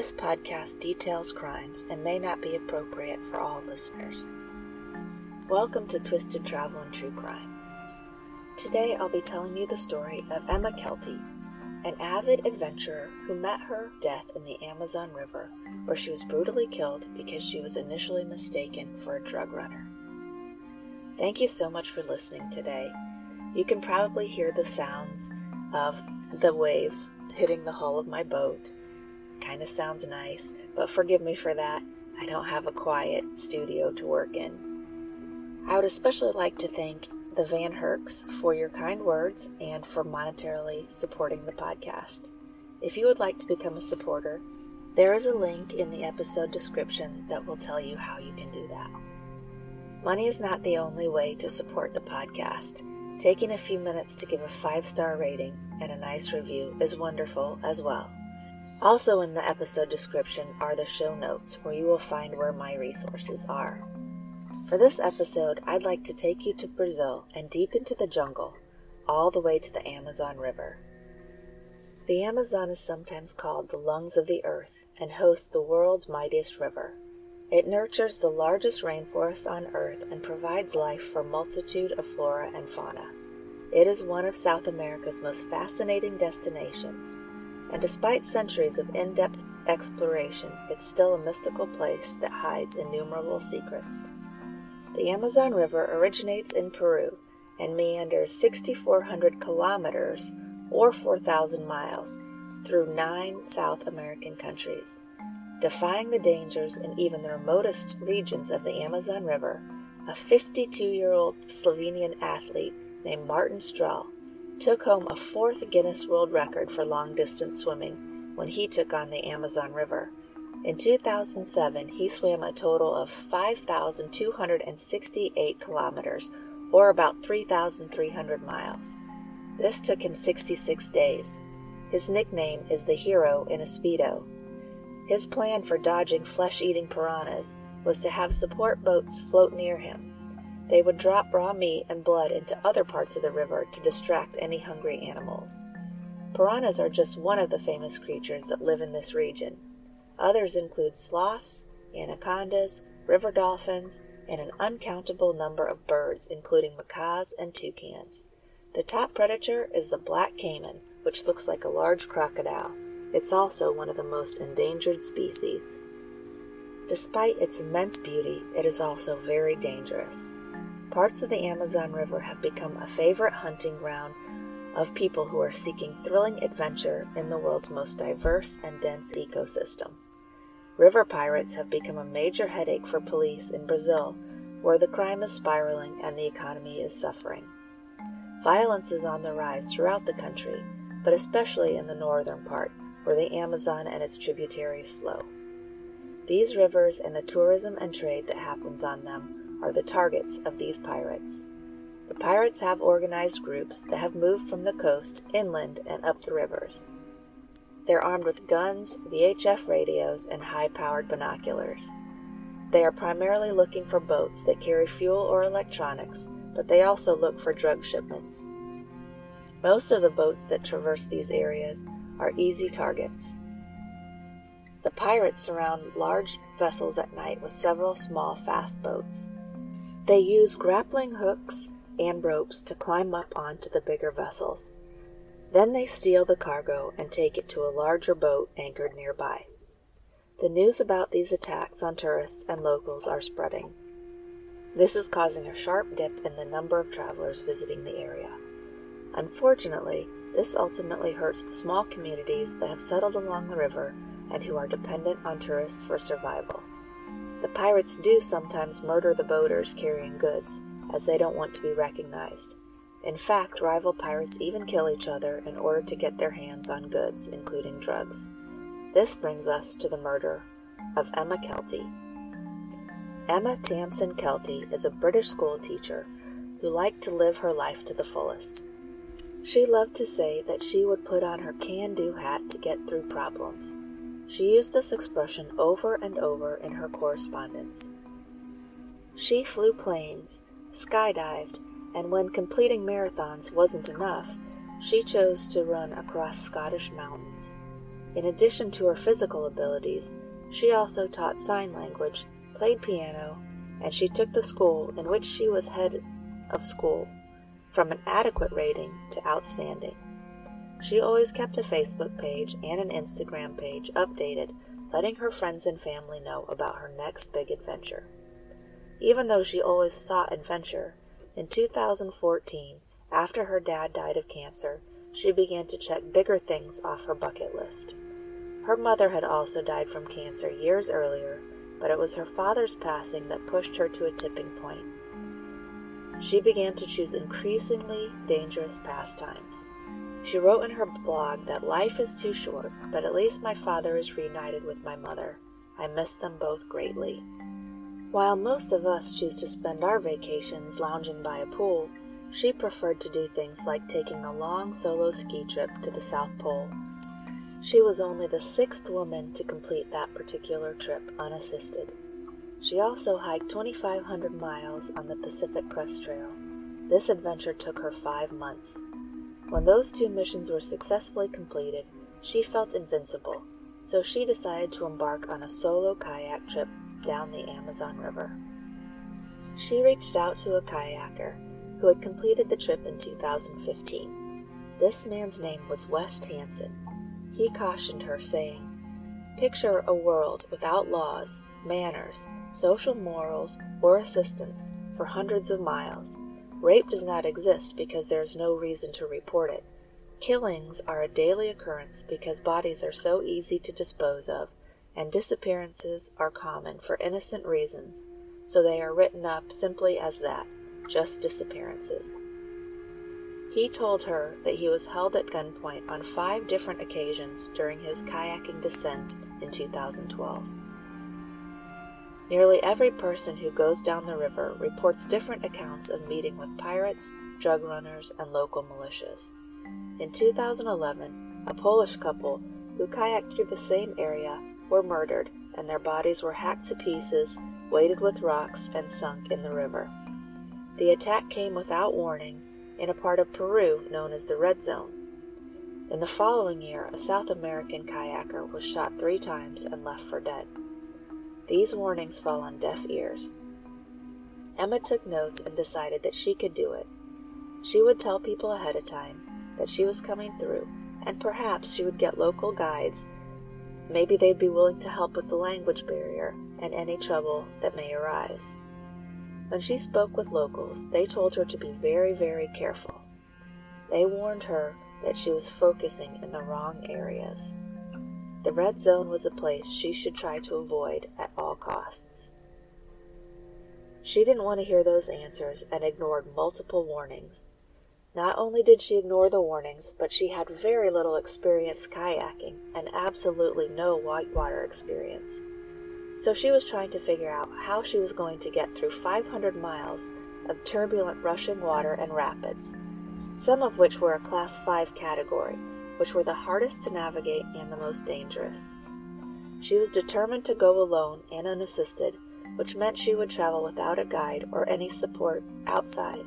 This podcast details crimes and may not be appropriate for all listeners. Welcome to Twisted Travel and True Crime. Today I'll be telling you the story of Emma Kelty, an avid adventurer who met her death in the Amazon River, where she was brutally killed because she was initially mistaken for a drug runner. Thank you so much for listening today. You can probably hear the sounds of the waves hitting the hull of my boat. Kind of sounds nice, but forgive me for that. I don't have a quiet studio to work in. I would especially like to thank the Van Herks for your kind words and for monetarily supporting the podcast. If you would like to become a supporter, there is a link in the episode description that will tell you how you can do that. Money is not the only way to support the podcast. Taking a few minutes to give a 5-star rating and a nice review is wonderful as well. Also in the episode description are the show notes where you will find where my resources are. For this episode, I'd like to take you to Brazil and deep into the jungle, all the way to the Amazon River. The Amazon is sometimes called the lungs of the earth and hosts the world's mightiest river. It nurtures the largest rainforest on earth and provides life for a multitude of flora and fauna. It is one of South America's most fascinating destinations. And despite centuries of in-depth exploration, it's still a mystical place that hides innumerable secrets. The Amazon River originates in Peru and meanders 6,400 kilometers or 4,000 miles through 9 South American countries. Defying the dangers in even the remotest regions of the Amazon River, a 52-year-old Slovenian athlete named Martin Strel took home a 4th Guinness World Record for long-distance swimming when he took on the Amazon River. In 2007, he swam a total of 5,268 kilometers, or about 3,300 miles. This took him 66 days. His nickname is the Hero in a Speedo. His plan for dodging flesh-eating piranhas was to have support boats float near him. They would drop raw meat and blood into other parts of the river to distract any hungry animals. Piranhas are just one of the famous creatures that live in this region. Others include sloths, anacondas, river dolphins, and an uncountable number of birds, including macaws and toucans. The top predator is the black caiman, which looks like a large crocodile. It's also one of the most endangered species. Despite its immense beauty, it is also very dangerous. Parts of the Amazon River have become a favorite hunting ground of people who are seeking thrilling adventure in the world's most diverse and dense ecosystem. River pirates have become a major headache for police in Brazil, where the crime is spiraling and the economy is suffering. Violence is on the rise throughout the country, but especially in the northern part, where the Amazon and its tributaries flow. These rivers and the tourism and trade that happens on them are the targets of these pirates. The pirates have organized groups that have moved from the coast inland and up the rivers. They're armed with guns, VHF radios, and high-powered binoculars. They are primarily looking for boats that carry fuel or electronics, but they also look for drug shipments. Most of the boats that traverse these areas are easy targets. The pirates surround large vessels at night with several small, fast boats. They use grappling hooks and ropes to climb up onto the bigger vessels. Then they steal the cargo and take it to a larger boat anchored nearby. The news about these attacks on tourists and locals are spreading. This is causing a sharp dip in the number of travelers visiting the area. Unfortunately, this ultimately hurts the small communities that have settled along the river and who are dependent on tourists for survival. The pirates do sometimes murder the boaters carrying goods, as they don't want to be recognized. In fact, rival pirates even kill each other in order to get their hands on goods, including drugs. This brings us to the murder of Emma Kelty. Emma Tamsin Kelty is a British school teacher who liked to live her life to the fullest. She loved to say that she would put on her can-do hat to get through problems. She used this expression over and over in her correspondence. She flew planes, skydived, and when completing marathons wasn't enough, she chose to run across Scottish mountains. In addition to her physical abilities, she also taught sign language, played piano, and she took the school in which she was head of school from an adequate rating to outstanding. She always kept a Facebook page and an Instagram page updated, letting her friends and family know about her next big adventure. Even though she always sought adventure, in 2014, after her dad died of cancer, she began to check bigger things off her bucket list. Her mother had also died from cancer years earlier, but it was her father's passing that pushed her to a tipping point. She began to choose increasingly dangerous pastimes. She wrote in her blog that life is too short, but at least my father is reunited with my mother. I miss them both greatly. While most of us choose to spend our vacations lounging by a pool, she preferred to do things like taking a long solo ski trip to the South Pole. She was only the 6th woman to complete that particular trip unassisted. She also hiked 2,500 miles on the Pacific Crest Trail. This adventure took her 5 months. When those 2 missions were successfully completed, she felt invincible, so she decided to embark on a solo kayak trip down the Amazon River. She reached out to a kayaker who had completed the trip in 2015. This man's name was West Hansen. He cautioned her, saying, "Picture a world without laws, manners, social morals, or assistance for hundreds of miles. Rape does not exist because there is no reason to report it. Killings are a daily occurrence because bodies are so easy to dispose of, and disappearances are common for innocent reasons, so they are written up simply as that, just disappearances." He told her that he was held at gunpoint on 5 different occasions during his kayaking descent in 2012. Nearly every person who goes down the river reports different accounts of meeting with pirates, drug runners, and local militias. In 2011, a Polish couple who kayaked through the same area were murdered, and their bodies were hacked to pieces, weighted with rocks, and sunk in the river. The attack came without warning in a part of Peru known as the Red Zone. In the following year, a South American kayaker was shot 3 times and left for dead. These warnings fell on deaf ears. Emma took notes and decided that she could do it. She would tell people ahead of time that she was coming through, and perhaps she would get local guides. Maybe they'd be willing to help with the language barrier and any trouble that may arise. When she spoke with locals, they told her to be very, very careful. They warned her that she was focusing in the wrong areas. The Red Zone was a place she should try to avoid at all costs. She didn't want to hear those answers and ignored multiple warnings. Not only did she ignore the warnings, but she had very little experience kayaking and absolutely no whitewater experience. So she was trying to figure out how she was going to get through 500 miles of turbulent rushing water and rapids, some of which were a Class 5 category, which were the hardest to navigate and the most dangerous. She was determined to go alone and unassisted, which meant she would travel without a guide or any support outside.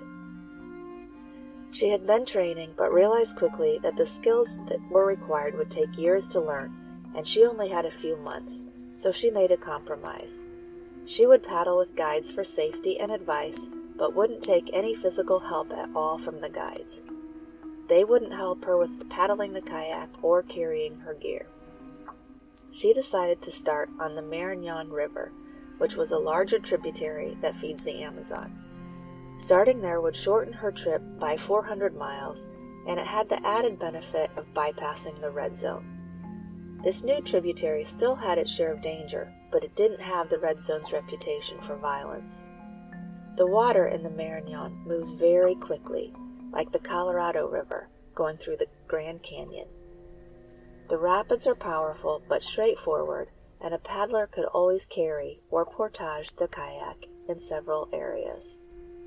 She had been training, but realized quickly that the skills that were required would take years to learn, and she only had a few months. So she made a compromise. She would paddle with guides for safety and advice, but wouldn't take any physical help at all from the guides. They wouldn't help her with paddling the kayak or carrying her gear. She decided to start on the Marañón River, which was a larger tributary that feeds the Amazon. Starting there would shorten her trip by 400 miles, and it had the added benefit of bypassing the Red Zone. This new tributary still had its share of danger, but it didn't have the Red Zone's reputation for violence. The water in the Marañón moves very quickly, like the Colorado River, going through the Grand Canyon. The rapids are powerful but straightforward, and a paddler could always carry or portage the kayak in several areas.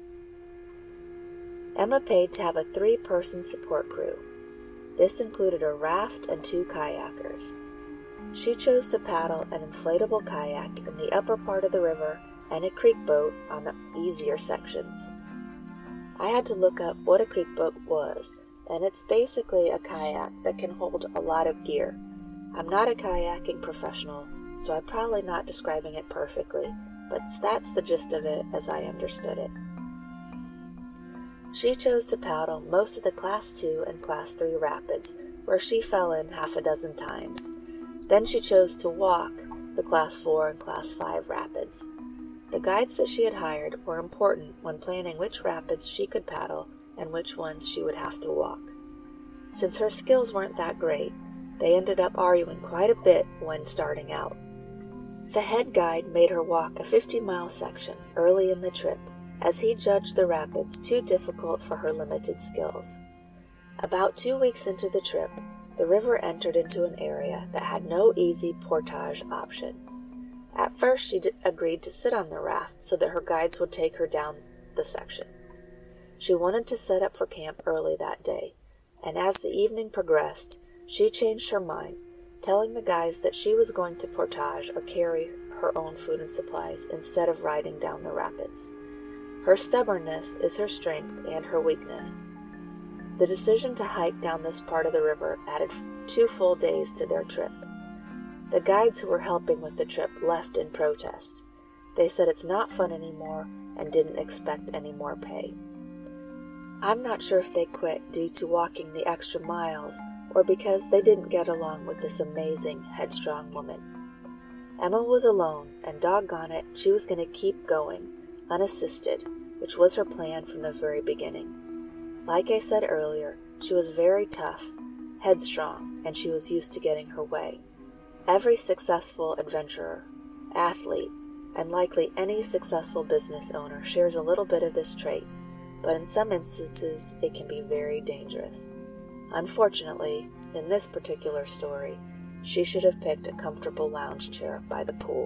Emma paid to have a 3-person support crew. This included a raft and 2 kayakers. She chose to paddle an inflatable kayak in the upper part of the river and a creek boat on the easier sections. I had to look up what a creek boat was, and it's basically a kayak that can hold a lot of gear. I'm not a kayaking professional, so I'm probably not describing it perfectly, but that's the gist of it as I understood it. She chose to paddle most of the Class 2 and Class 3 rapids, where she fell in half a dozen times. Then she chose to walk the Class 4 and Class 5 rapids. The guides that she had hired were important when planning which rapids she could paddle and which ones she would have to walk. Since her skills weren't that great, they ended up arguing quite a bit when starting out. The head guide made her walk a 50-mile section early in the trip, as he judged the rapids too difficult for her limited skills. About 2 weeks into the trip, the river entered into an area that had no easy portage option. At first, she agreed to sit on the raft so that her guides would take her down the section. She wanted to set up for camp early that day, and as the evening progressed, she changed her mind, telling the guys that she was going to portage or carry her own food and supplies instead of riding down the rapids. Her stubbornness is her strength and her weakness. The decision to hike down this part of the river added 2 full days to their trip. The guides who were helping with the trip left in protest. They said it's not fun anymore and didn't expect any more pay. I'm not sure if they quit due to walking the extra miles or because they didn't get along with this amazing, headstrong woman. Emma was alone, and doggone it, she was going to keep going, unassisted, which was her plan from the very beginning. Like I said earlier, she was very tough, headstrong, and she was used to getting her way. Every successful adventurer, athlete, and likely any successful business owner shares a little bit of this trait, but in some instances it can be very dangerous. Unfortunately, in this particular story, she should have picked a comfortable lounge chair by the pool.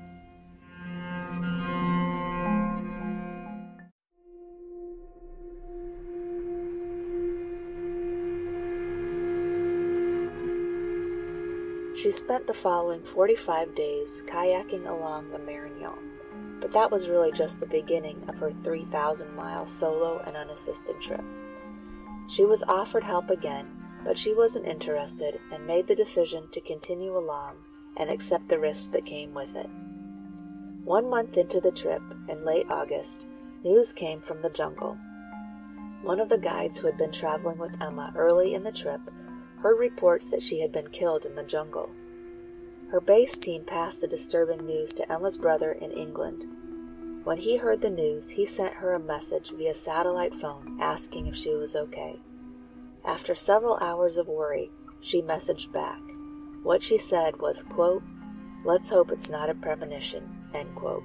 She spent the following 45 days kayaking along the Marignan, but that was really just the beginning of her 3,000-mile solo and unassisted trip. She was offered help again, but she wasn't interested and made the decision to continue along and accept the risks that came with it. 1 month into the trip, in late August, news came from the jungle. One of the guides who had been traveling with Emma early in the trip heard reports that she had been killed in the jungle. Her base team passed the disturbing news to Emma's brother in England. When he heard the news, he sent her a message via satellite phone asking if she was okay. After several hours of worry, she messaged back. What she said was, quote, "Let's hope it's not a premonition," end quote.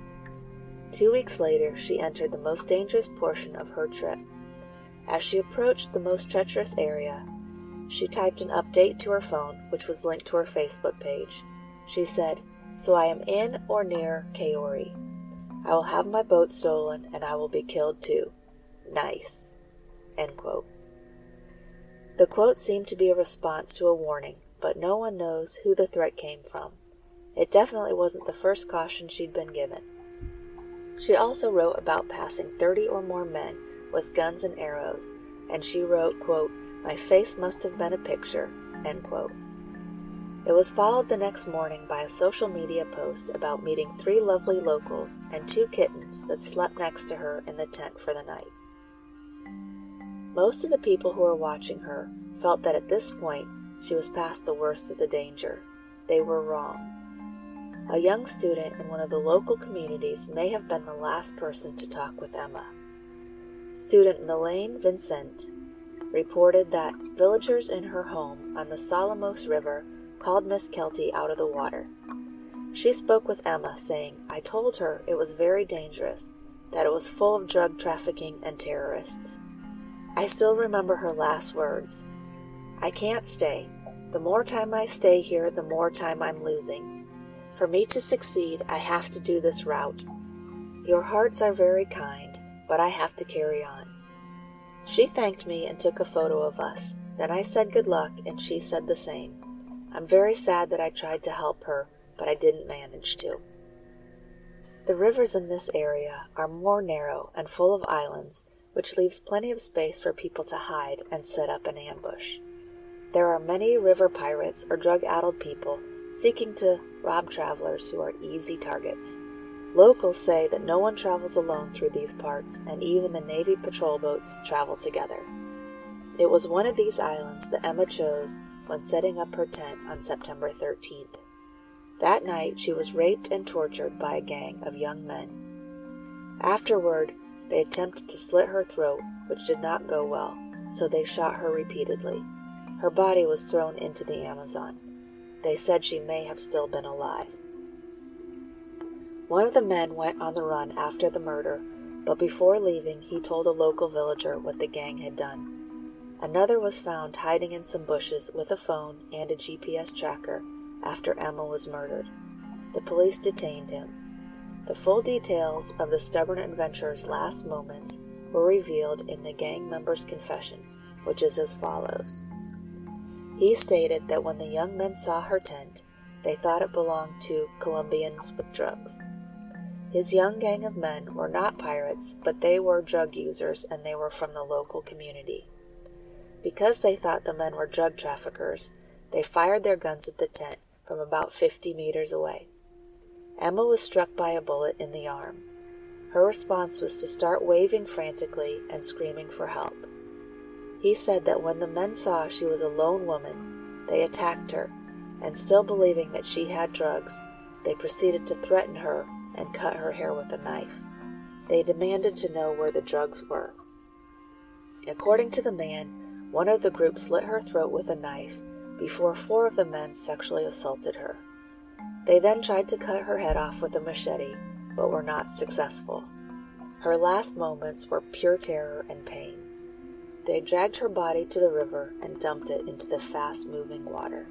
2 weeks later, she entered the most dangerous portion of her trip. As she approached the most treacherous area, she typed an update to her phone, which was linked to her Facebook page. She said, "So I am in or near Kaori. I will have my boat stolen and I will be killed too. Nice." End quote. The quote seemed to be a response to a warning, but no one knows who the threat came from. It definitely wasn't the first caution she'd been given. She also wrote about passing 30 or more men with guns and arrows, and she wrote, quote, "My face must have been a picture," end quote. It was followed the next morning by a social media post about meeting 3 lovely locals and 2 kittens that slept next to her in the tent for the night. Most of the people who were watching her felt that at this point she was past the worst of the danger. They were wrong. A young student in one of the local communities may have been the last person to talk with Emma. Student Melaine Vincent reported that villagers in her home on the Solomos River called Miss Kelty out of the water. She spoke with Emma, saying, "I told her it was very dangerous, that it was full of drug trafficking and terrorists." I still remember her last words. "I can't stay. The more time I stay here, the more time I'm losing. For me to succeed, I have to do this route. Your hearts are very kind, but I have to carry on." She thanked me and took a photo of us. Then I said good luck, and she said the same. I'm very sad that I tried to help her, but I didn't manage to. The rivers in this area are more narrow and full of islands, which leaves plenty of space for people to hide and set up an ambush. There are many river pirates or drug-addled people seeking to rob travelers who are easy targets. Locals say that no one travels alone through these parts, and even the Navy patrol boats travel together. It was one of these islands that Emma chose when setting up her tent on September 13th. That night, she was raped and tortured by a gang of young men. Afterward, they attempted to slit her throat, which did not go well, so they shot her repeatedly. Her body was thrown into the Amazon. They said she may have still been alive. One of the men went on the run after the murder, but before leaving, he told a local villager what the gang had done. Another was found hiding in some bushes with a phone and a GPS tracker after Emma was murdered. The police detained him. The full details of the stubborn adventurer's last moments were revealed in the gang member's confession, which is as follows. He stated that when the young men saw her tent, they thought it belonged to Colombians with drugs. His young gang of men were not pirates, but they were drug users and they were from the local community. Because they thought the men were drug traffickers, they fired their guns at the tent from about 50 meters away. Emma was struck by a bullet in the arm. Her response was to start waving frantically and screaming for help. He said that when the men saw she was a lone woman, they attacked her, and still believing that she had drugs, they proceeded to threaten her and cut her hair with a knife. They demanded to know where the drugs were. According to the man, one of the group slit her throat with a knife before 4 of the men sexually assaulted her. They then tried to cut her head off with a machete, but were not successful. Her last moments were pure terror and pain. They dragged her body to the river and dumped it into the fast-moving water.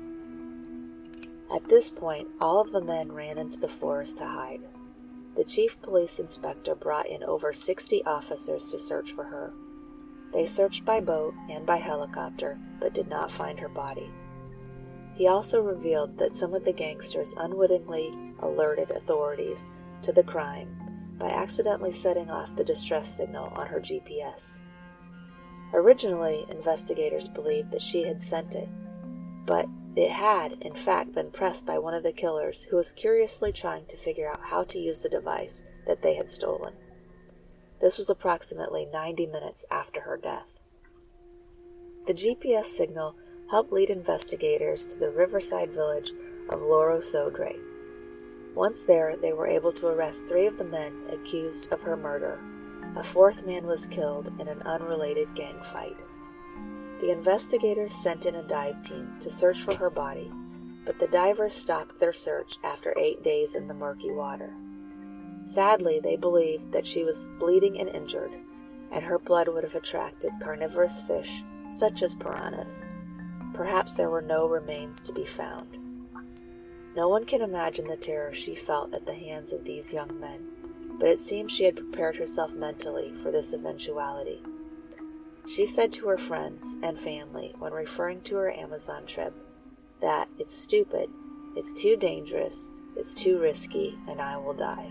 At this point, all of the men ran into the forest to hide. The chief police inspector brought in over 60 officers to search for her. They searched by boat and by helicopter, but did not find her body. He also revealed that some of the gangsters unwittingly alerted authorities to the crime by accidentally setting off the distress signal on her GPS. Originally, investigators believed that she had sent it, but it had, in fact, been pressed by one of the killers who was curiously trying to figure out how to use the device that they had stolen. This was approximately 90 minutes after her death. The GPS signal helped lead investigators to the riverside village of Loro Sodre. Once there, they were able to arrest 3 of the men accused of her murder. A 4th man was killed in an unrelated gang fight. The investigators sent in a dive team to search for her body, but the divers stopped their search after 8 days in the murky water. Sadly, they believed that she was bleeding and injured, and her blood would have attracted carnivorous fish such as piranhas. Perhaps there were no remains to be found. No one can imagine the terror she felt at the hands of these young men, but it seems she had prepared herself mentally for this eventuality. She said to her friends and family when referring to her Amazon trip that it's stupid, it's too dangerous, it's too risky, and I will die.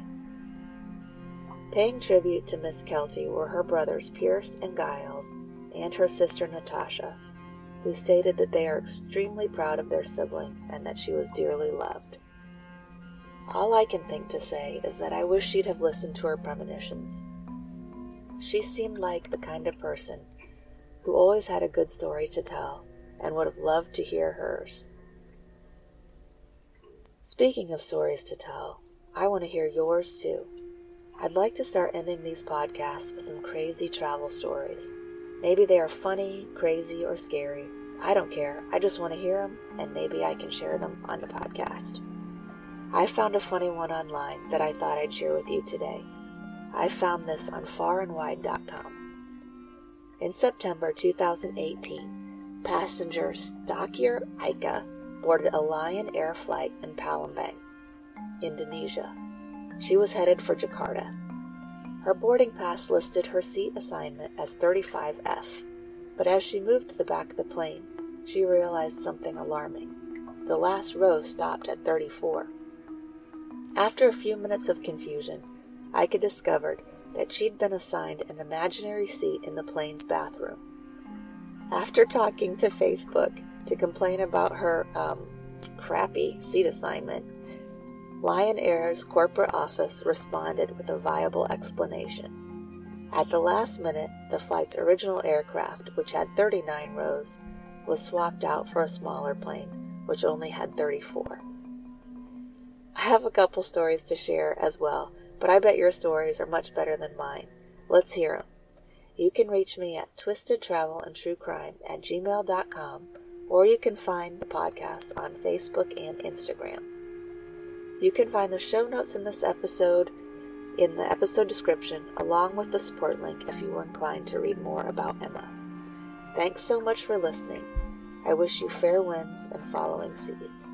Paying tribute to Miss Kelty were her brothers Pierce and Giles and her sister Natasha, who stated that they are extremely proud of their sibling and that she was dearly loved. All I can think to say is that I wish she'd have listened to her premonitions. She seemed like the kind of person who always had a good story to tell and would have loved to hear hers. Speaking of stories to tell, I want to hear yours too. I'd like to start ending these podcasts with some crazy travel stories. Maybe they are funny, crazy, or scary. I don't care. I just want to hear them, and maybe I can share them on the podcast. I found a funny one online that I thought I'd share with you today. I found this on farandwide.com. In September 2018, passenger Stokir Aika boarded a Lion Air flight in Palembang, Indonesia. She was headed for Jakarta. Her boarding pass listed her seat assignment as 35F, but as she moved to the back of the plane, she realized something alarming. The last row stopped at 34. After a few minutes of confusion, Aika discovered that she'd been assigned an imaginary seat in the plane's bathroom. After talking to Facebook to complain about her crappy seat assignment, Lion Air's corporate office responded with a viable explanation. At the last minute, the flight's original aircraft, which had 39 rows, was swapped out for a smaller plane, which only had 34. I have a couple stories to share as well, but I bet your stories are much better than mine. Let's hear them. You can reach me at twistedtravelandtruecrime@gmail.com, or you can find the podcast on Facebook and Instagram. You can find the show notes in this episode in the episode description, along with the support link if you were inclined to read more about Emma. Thanks so much for listening. I wish you fair winds and following seas.